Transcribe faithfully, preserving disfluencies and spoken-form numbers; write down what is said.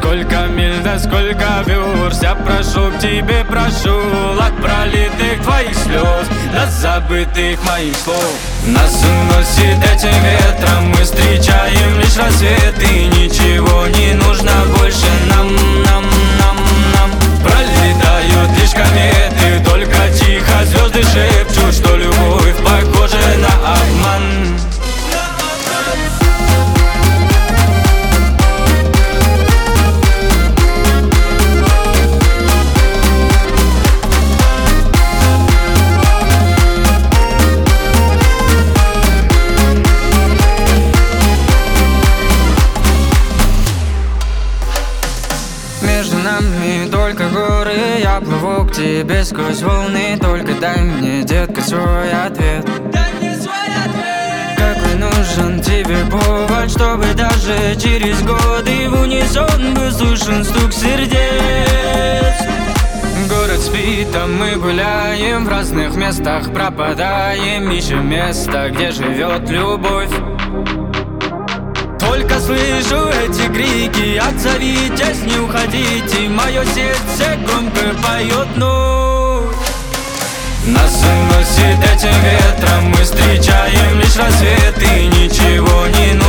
сколько миль, да сколько верст я прошу к тебе, прошу. От пролитых твоих слез до забытых моих слов. Нас уносит этим ветром, мы встречаем лишь рассвет. И ничего не нужно больше нам, нам, нам, нам. Пролетают лишь кометы, только тихо звезды шепчут, что любовь похожа на обман. Между нами только горы, я плыву к тебе сквозь волны. Только дай мне, детка, свой ответ. Дай мне свой ответ. Какой нужен тебе повод, чтобы даже через годы в унисон был слышен стук сердец. Город спит, а мы гуляем, в разных местах пропадаем, ищем место, где живет любовь. Только слышу эти крики, отзовитесь, не уходите. Мое сердце громко поет ночь. Нас уносит этим ветром, мы встречаем лишь рассвет. И ничего не нужно